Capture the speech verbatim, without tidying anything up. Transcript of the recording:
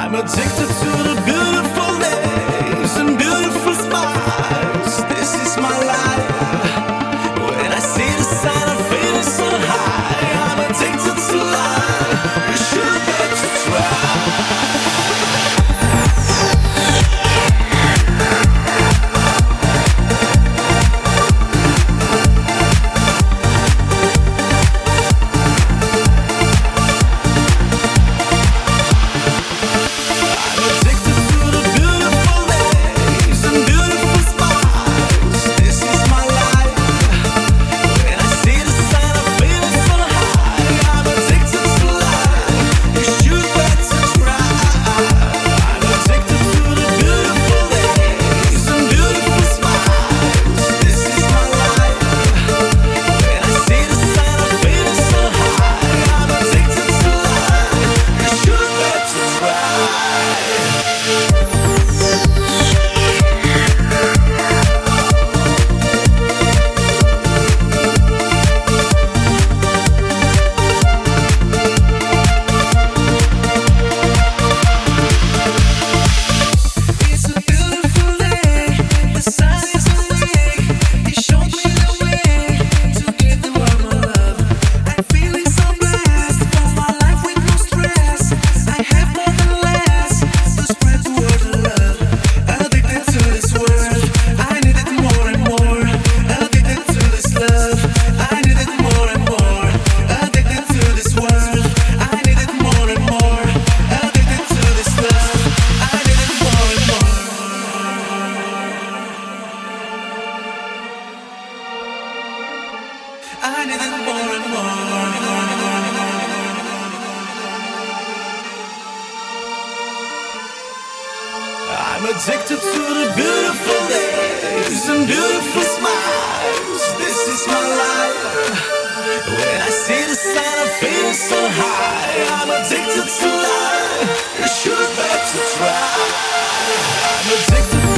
I'm addicted to the beautiful names and beautiful smiles. This is my life. When I see the sun, I'm feeling so high. I'm addicted to life. You should get to try. I need it more and more. I'm addicted to the beautiful days and beautiful smiles. This is my life. When I see the sun, I'm feeling so high. I'm addicted to life. You should bet to try. I'm addicted.